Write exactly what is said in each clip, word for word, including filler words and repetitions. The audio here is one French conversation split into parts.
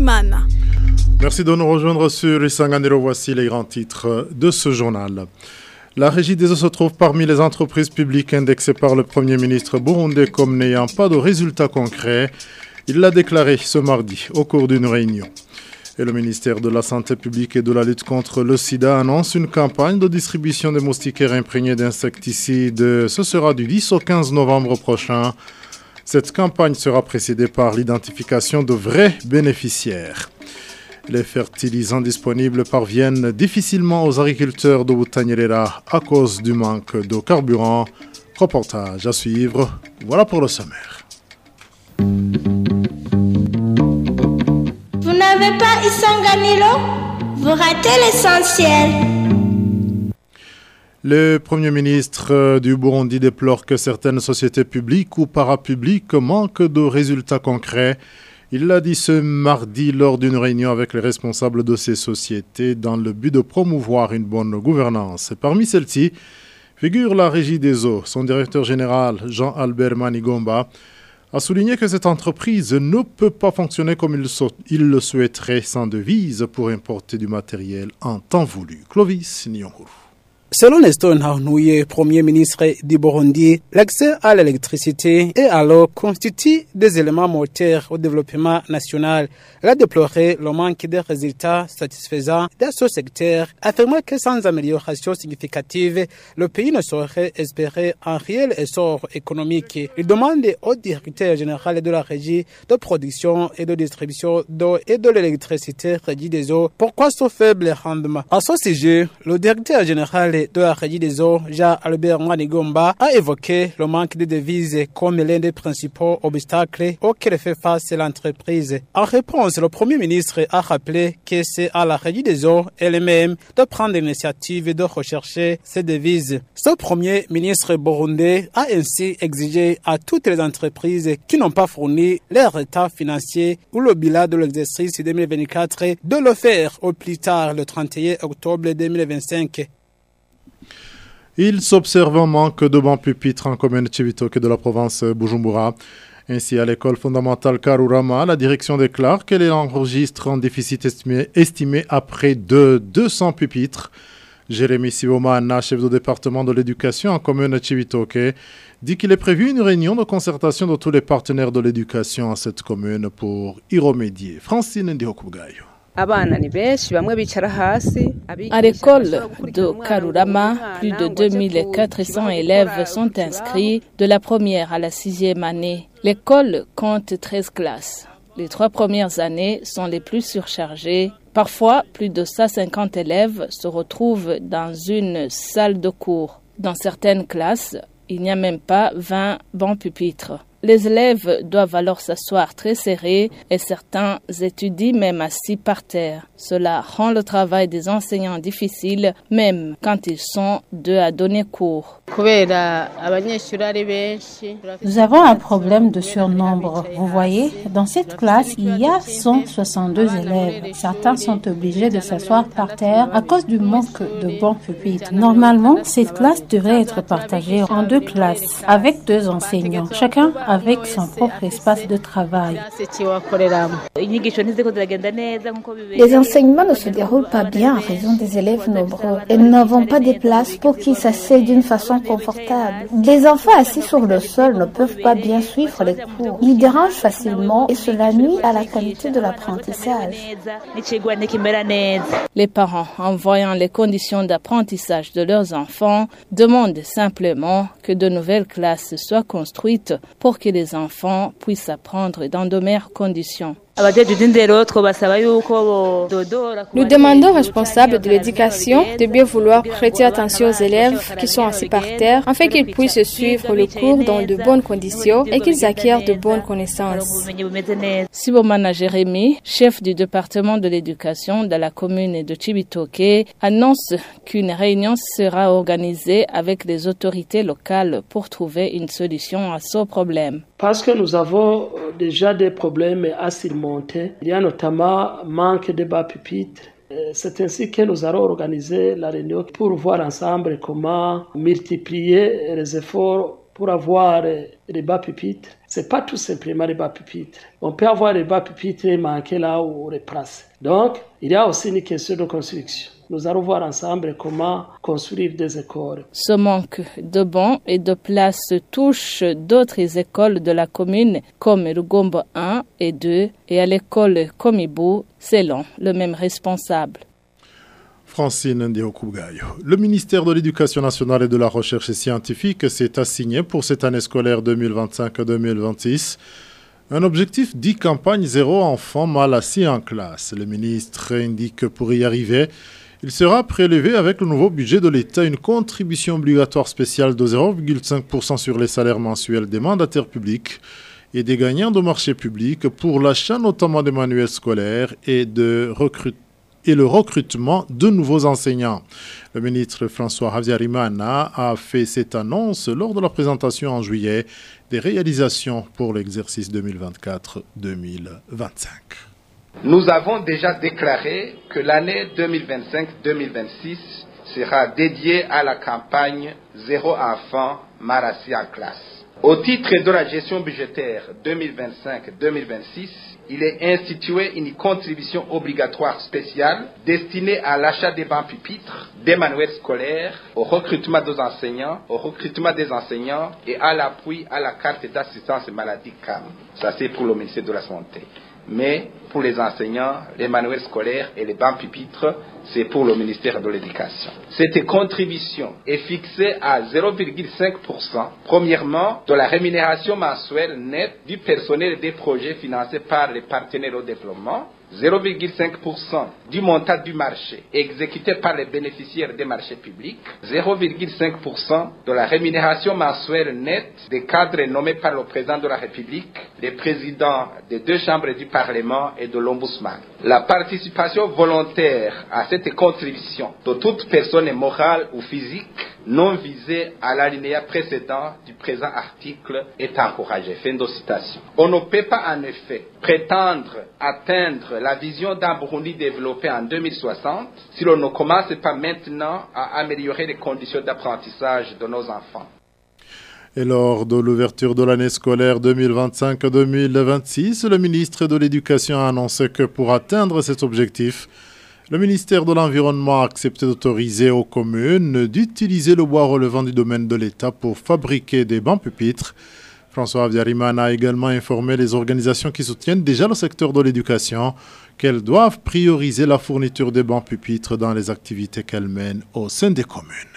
Habyarimana. Merci de nous rejoindre sur Isanganiro. Voici les grands titres de ce journal. La Régie des eaux se trouve parmi les entreprises publiques indexées par le Premier ministre burundais comme n'ayant pas de résultats concrets. Il l'a déclaré ce mardi au cours d'une réunion. Et le ministère de la Santé publique et de la lutte contre le sida annonce une campagne de distribution des moustiquaires imprégnés d'insecticides. Ce sera du dix au quinze novembre prochain. Cette campagne sera précédée par l'identification de vrais bénéficiaires. Les fertilisants disponibles parviennent difficilement aux agriculteurs de Butanyerera à cause du manque de carburant. Reportage à suivre. Voilà pour le sommaire. Vous n'avez pas Isanganiro? Vous ratez l'essentiel. Le Premier ministre du Burundi déplore que certaines sociétés publiques ou parapubliques manquent de résultats concrets. Il l'a dit ce mardi lors d'une réunion avec les responsables de ces sociétés dans le but de promouvoir une bonne gouvernance. Parmi celles-ci figure la Régie des eaux. Son directeur général, Jean-Albert Manigomba, a souligné que cette entreprise ne peut pas fonctionner comme il, so- il le souhaiterait sans devise pour importer du matériel en temps voulu. Clovis Nyonguru. Selon Nestor Ntahontuye, Premier ministre du Burundi, l'accès à l'électricité et à l'eau constitue des éléments moteurs au développement national. Il a déploré le manque de résultats satisfaisants dans ce secteur, affirmant que sans amélioration significative, le pays ne saurait espérer un réel essor économique. Il demande au directeur général de la régie de production et de distribution d'eau et de l'électricité, Régie des eaux, pourquoi ce faible rendement. À ce sujet, le directeur général de la Régie des eaux, Jean-Albert Manigomba, a évoqué le manque de devises comme l'un des principaux obstacles auxquels fait face l'entreprise. En réponse, le Premier ministre a rappelé que c'est à la Régie des eaux elle-même de prendre l'initiative et de rechercher ces devises. Ce Premier ministre burundais a ainsi exigé à toutes les entreprises qui n'ont pas fourni leur état financier ou le bilan de l'exercice deux mille vingt-quatre de le faire au plus tard le trente et un octobre deux mille vingt-cinq. Il s'observe un manque de bancs pupitres en commune de Chibitoke de la province Bujumbura. Ainsi, à l'école fondamentale Karurama, la direction déclare qu'elle enregistre un déficit estimé, estimé à près de deux cents pupitres. Jérémy Sibomana, chef de département de l'éducation en commune de Chibitoke, dit qu'il est prévu une réunion de concertation de tous les partenaires de l'éducation à cette commune pour y remédier. Francine Ndiokugayo. À l'école de Karurama, plus de deux mille quatre cents élèves sont inscrits de la première à la sixième année. L'école compte treize classes. Les trois premières années sont les plus surchargées. Parfois, plus de cent cinquante élèves se retrouvent dans une salle de cours. Dans certaines classes, il n'y a même pas vingt bancs pupitres. Les élèves doivent alors s'asseoir très serrés et certains étudient même assis par terre. Cela rend le travail des enseignants difficile, même quand ils sont deux à donner cours. Nous avons un problème de surnombre. Vous voyez, dans cette classe, il y a cent soixante-deux élèves. Certains sont obligés de s'asseoir par terre à cause du manque de bancs pupitres. Normalement, cette classe devrait être partagée en deux classes avec deux enseignants, chacun avec son propre espace de travail. Les enseignements ne se déroulent pas bien en raison des élèves nombreux et nous n'avons pas de place pour qu'ils s'asseyent d'une façon confortable. Les enfants assis sur le sol ne peuvent pas bien suivre les cours. Ils dérangent facilement et cela nuit à la qualité de l'apprentissage. Les parents, en voyant les conditions d'apprentissage de leurs enfants, demandent simplement que de nouvelles classes soient construites pour que les enfants puissent apprendre dans de meilleures conditions. Nous demandons aux responsables de l'éducation de bien vouloir prêter attention aux élèves qui sont assis par terre afin qu'ils puissent suivre le cours dans de bonnes conditions et qu'ils acquièrent de bonnes connaissances. Sibomana Jérémy, chef du département de l'éducation de la commune de Chibitoke, annonce qu'une réunion sera organisée avec les autorités locales pour trouver une solution à ce problème. Parce que nous avons déjà des problèmes à surmonter. Il y a notamment manque de bas pupitres. C'est ainsi que nous allons organiser la réunion pour voir ensemble comment multiplier les efforts pour avoir des bas pupitres c'est pas tout simplement les bas pupitres. On peut avoir les bas pupitres manqués là où on les place. Donc, il y a aussi une question de construction. Nous allons voir ensemble comment construire des écoles. Ce manque de bancs et de places touche d'autres écoles de la commune comme Rugombo un et deux et à l'école Komibu, selon le même responsable. Francine Ndiokougayo. Le ministère de l'Éducation nationale et de la recherche scientifique s'est assigné pour cette année scolaire deux mille vingt-cinq deux mille vingt-six un objectif dit campagne zéro enfant mal assis en classe. Le ministre indique que pour y arriver, il sera prélevé avec le nouveau budget de l'État une contribution obligatoire spéciale de zéro virgule cinq pour cent sur les salaires mensuels des mandataires publics et des gagnants de marché public pour l'achat notamment des manuels scolaires et de recrutement et le recrutement de nouveaux enseignants. Le ministre François Habyarimana a fait cette annonce lors de la présentation en juillet des réalisations pour l'exercice deux mille vingt-quatre deux mille vingt-cinq. Nous avons déjà déclaré que l'année deux mille vingt-cinq deux mille vingt-six sera dédiée à la campagne Zéro enfant mal assis en classe. Au titre de la gestion budgétaire deux mille vingt-cinq deux mille vingt-six, il est institué une contribution obligatoire spéciale destinée à l'achat des bancs pupitres, des manuels scolaires, au recrutement des enseignants, au recrutement des enseignants et à l'appui à la carte d'assistance maladie C A M. Ça, c'est pour le ministère de la Santé. Mais pour les enseignants, les manuels scolaires et les bancs pupitres, c'est pour le ministère de l'Éducation. Cette contribution est fixée à zéro virgule cinq pour cent, premièrement, de la rémunération mensuelle nette du personnel des projets financés par les partenaires au développement, zéro virgule cinq pour cent du montant du marché exécuté par les bénéficiaires des marchés publics, zéro virgule cinq pour cent de la rémunération mensuelle nette des cadres nommés par le président de la République, les présidents des deux chambres du Parlement et de l'Ombudsman. La participation volontaire à cette contribution de toute personne morale ou physique non visée à l'alinéa précédent du présent article est encouragée. Fin de citation. On ne peut pas en effet prétendre atteindre la vision d'un Burundi développé en deux mille soixante si l'on ne commence pas maintenant à améliorer les conditions d'apprentissage de nos enfants. Et lors de l'ouverture de l'année scolaire deux mille vingt-cinq deux mille vingt-six, le ministre de l'Éducation a annoncé que pour atteindre cet objectif, le ministère de l'Environnement a accepté d'autoriser aux communes d'utiliser le bois relevant du domaine de l'État pour fabriquer des bancs pupitres. François Habyarimana a également informé les organisations qui soutiennent déjà le secteur de l'éducation qu'elles doivent prioriser la fourniture des bancs pupitres dans les activités qu'elles mènent au sein des communes.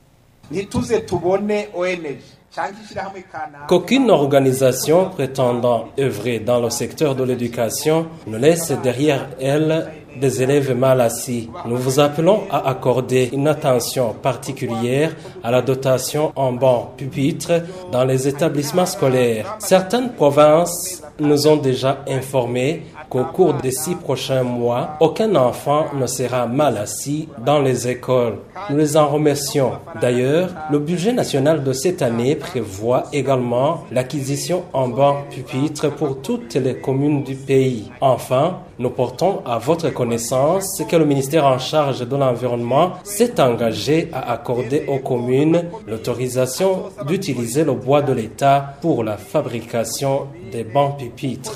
Qu'aucune organisation prétendant œuvrer dans le secteur de l'éducation ne laisse derrière elle des élèves mal assis. Nous vous appelons à accorder une attention particulière à la dotation en bancs pupitres dans les établissements scolaires. Certaines provinces nous ont déjà informé qu'au cours des six prochains mois, aucun enfant ne sera mal assis dans les écoles. Nous les en remercions. D'ailleurs, le budget national de cette année prévoit également l'acquisition en bancs pupitres pour toutes les communes du pays. Enfin, nous portons à votre connaissance que le ministère en charge de l'environnement s'est engagé à accorder aux communes l'autorisation d'utiliser le bois de l'État pour la fabrication des bancs pupitres.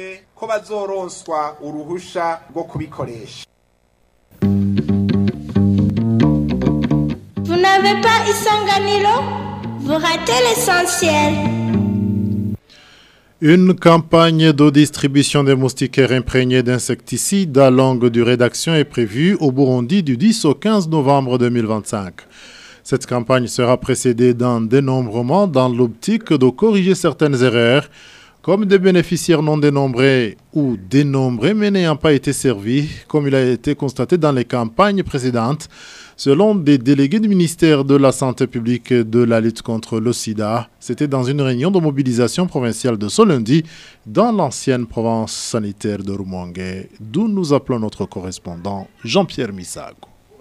Vous n'avez pas Isanganilo? Vous ratez l'essentiel. Une campagne de distribution des moustiquaires imprégnés d'insecticides à longue durée d'action est prévue au Burundi du dix au quinze novembre deux mille vingt-cinq. Cette campagne sera précédée d'un dénombrement dans l'optique de corriger certaines erreurs, comme des bénéficiaires non dénombrés ou dénombrés mais n'ayant pas été servis, comme il a été constaté dans les campagnes précédentes, selon des délégués du ministère de la Santé publique et de la lutte contre le sida. C'était dans une réunion de mobilisation provinciale de ce lundi dans l'ancienne province sanitaire de Rumongue, d'où nous appelons notre correspondant Jean-Pierre Misago.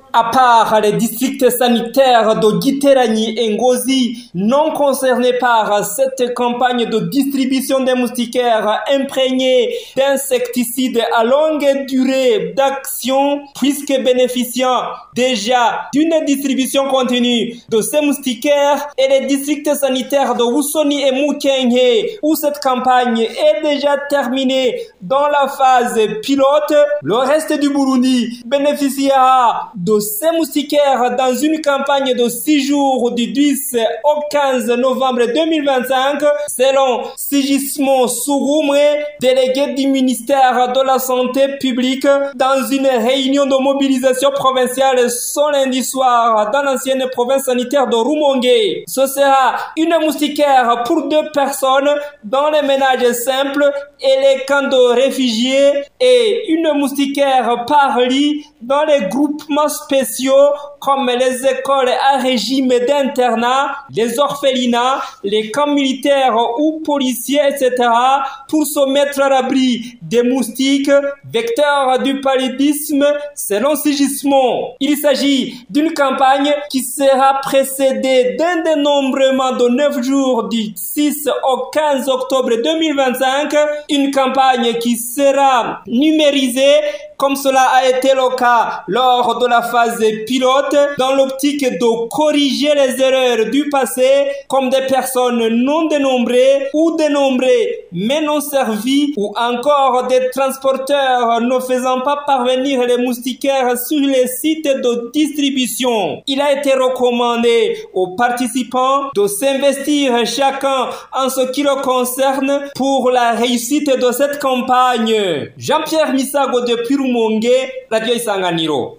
À part les districts sanitaires de Giterani et Ngozi, non concernés par cette campagne de distribution des moustiquaires imprégnés d'insecticides à longue durée d'action, puisque bénéficiant déjà d'une distribution continue de ces moustiquaires, et les districts sanitaires de Wusoni et Mukenke, où cette campagne est déjà terminée dans la phase pilote, le reste du Burundi bénéficiera de ces moustiquaires dans une campagne de six jours du dix au quinze novembre deux mille vingt-cinq, selon Sigismond Sougoumé, délégué du ministère de la Santé publique, dans une réunion de mobilisation provinciale ce lundi soir dans l'ancienne province sanitaire de Rumongue. Ce sera une moustiquaire pour deux personnes dans les ménages simples et les camps de réfugiés et une moustiquaire par lit dans les groupements spéciaux comme les écoles à régime d'internat, les orphelinats, les camps militaires ou policiers, et cetera pour se mettre à l'abri des moustiques, vecteurs du paludisme, selon Sigismond. Il s'agit d'une campagne qui sera précédée d'un dénombrement de neuf jours du six au quinze octobre deux mille vingt-cinq, une campagne qui sera numérisée comme cela a été le cas lors de la phase pilote, dans l'optique de corriger les erreurs du passé, comme des personnes non dénombrées ou dénombrées mais non servies, ou encore des transporteurs ne faisant pas parvenir les moustiquaires sur les sites de distribution. Il a été recommandé aux participants de s'investir chacun en ce qui le concerne pour la réussite de cette campagne. Jean-Pierre Misago depuis Rumongue, Radio Isanganiro.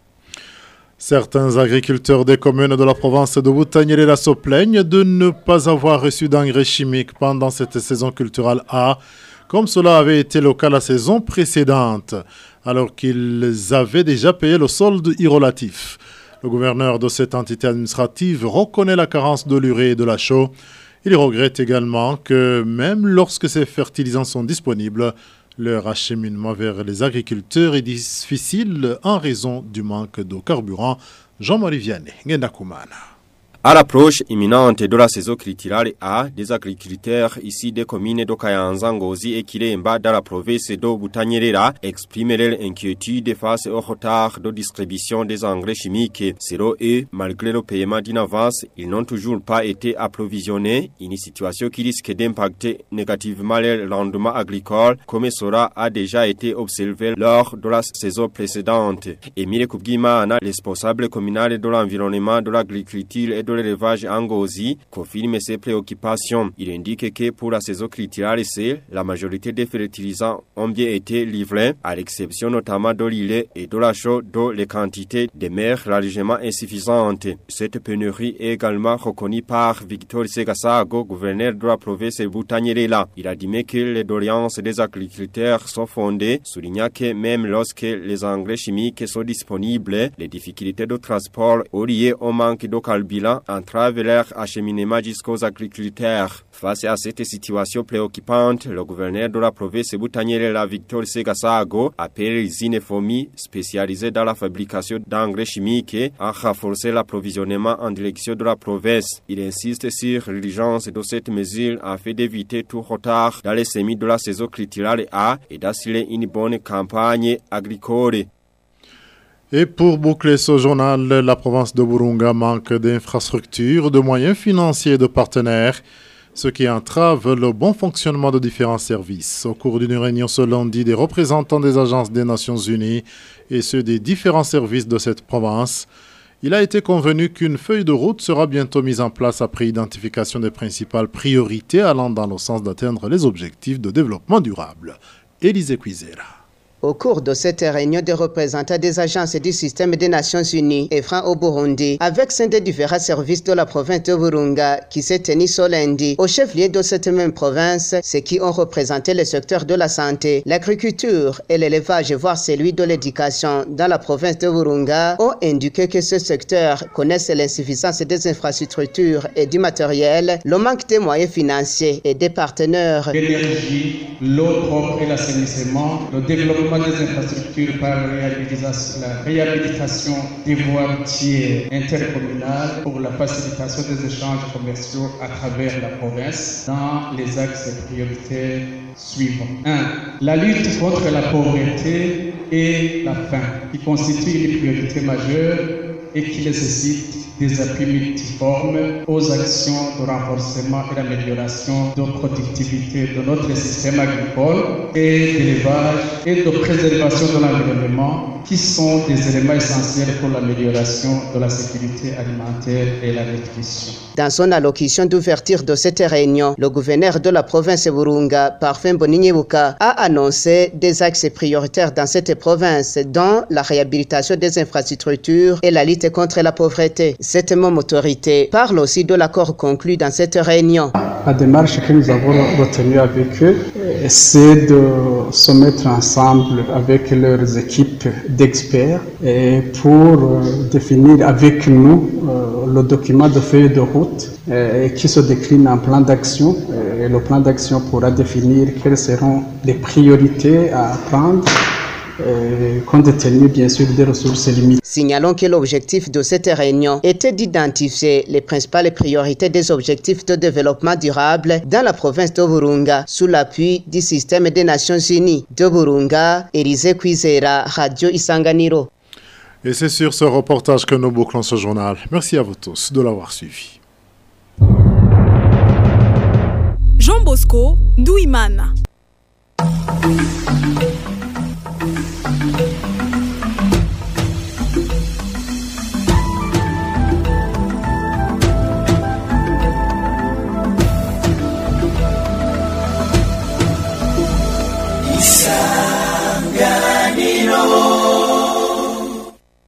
Certains agriculteurs des communes de la province de Butanyerera se plaignent de ne pas avoir reçu d'engrais chimiques pendant cette saison culturelle A, comme cela avait été le cas la saison précédente, alors qu'ils avaient déjà payé le solde irrelatif. Le gouverneur de cette entité administrative reconnaît la carence de l'urée et de la chaux. Il regrette également que même lorsque ces fertilisants sont disponibles, leur acheminement vers les agriculteurs est difficile en raison du manque de carburant. Jean-Marie Vianney, Ngendakumana. À l'approche imminente de la saison culturelle A, des agriculteurs ici des communes de Kayanza, Ngozi et Kiremba dans la province de Butanyerera expriment leur inquiétude face au retard de distribution des engrais chimiques. Selon eux, malgré le paiement d'une avance, ils n'ont toujours pas été approvisionnés, une situation qui risque d'impacter négativement leur rendement agricole, comme cela a déjà été observé lors de la saison précédente. Emile Kubgimana, responsable communal de l'environnement, de l'agriculture et de l'élevage en Ngozi, confirme ses préoccupations. Il indique que pour la saison culturelle C, la majorité des fertilisants ont bien été livrés, à l'exception notamment de l'îlet et de la chaux, dont les quantités demeurent largement insuffisantes. Cette pénurie est également reconnue par Victor Segasago, gouverneur de la province de Butanyerera. Il a dit que les doléances des agriculteurs sont fondées, soulignant que même lorsque les engrais chimiques sont disponibles, les difficultés de transport liées au manque de carburant entravent leur acheminement jusqu'aux agriculteurs. Face à cette situation préoccupante, le gouverneur de la province de Butanyerera, Victor Segasago, appelle les usines F O M I spécialisées dans la fabrication d'engrais chimiques à renforcer l'approvisionnement en direction de la province. Il insiste sur l'urgence de cette mesure afin d'éviter tout retard dans les semis de la saison culturelle A et d'assurer une bonne campagne agricole. Et pour boucler ce journal, la province de Burunga manque d'infrastructures, de moyens financiers et de partenaires, ce qui entrave le bon fonctionnement de différents services. Au cours d'une réunion ce lundi des représentants des agences des Nations Unies et ceux des différents services de cette province, il a été convenu qu'une feuille de route sera bientôt mise en place après identification des principales priorités allant dans le sens d'atteindre les objectifs de développement durable. Élisée Cuisera. Au cours de cette réunion des représentants des agences du système des Nations Unies et francs au Burundi, avec ceux des différents services de la province de Burunga qui s'est tenu ce lundi au chef-lieu de cette même province, ceux qui ont représenté le secteur de la santé, l'agriculture et l'élevage, voire celui de l'éducation dans la province de Burunga, ont indiqué que ce secteur connaisse l'insuffisance des infrastructures et du matériel, le manque de moyens financiers et des partenaires. L'énergie, l'eau propre et l'assainissement, le développement développement des infrastructures par la réhabilitation des voies routières intercommunales pour la facilitation des échanges commerciaux à travers la province dans les axes prioritaires suivants. un. La lutte contre la pauvreté et la faim, qui constitue une priorité majeure et qui nécessite des appuis multiformes aux actions de renforcement et d'amélioration de productivité de notre système agricole et d'élevage et de préservation de l'environnement, qui sont des éléments essentiels pour l'amélioration de la sécurité alimentaire et la nutrition. Dans son allocution d'ouverture de cette réunion, le gouverneur de la province Burunga, Parfait Mboninyebouka, a annoncé des axes prioritaires dans cette province, dont la réhabilitation des infrastructures et la lutte contre la pauvreté. Cette même autorité parle aussi de l'accord conclu dans cette réunion. La démarche que nous avons retenue avec eux, c'est de se mettre ensemble avec leurs équipes d'experts et pour définir avec nous le document de feuille de route qui se décline en plan d'action. Et le plan d'action pourra définir quelles seront les priorités à prendre, compte tenu bien sûr des ressources limitées. Signalons que l'objectif de cette réunion était d'identifier les principales priorités des objectifs de développement durable dans la province de Burunga sous l'appui du système des Nations Unies. De Burunga, Élisée Kwizera, Radio Isanganiro. Et c'est sur ce reportage que nous bouclons ce journal. Merci à vous tous de l'avoir suivi. Jean Bosco Ndouimana.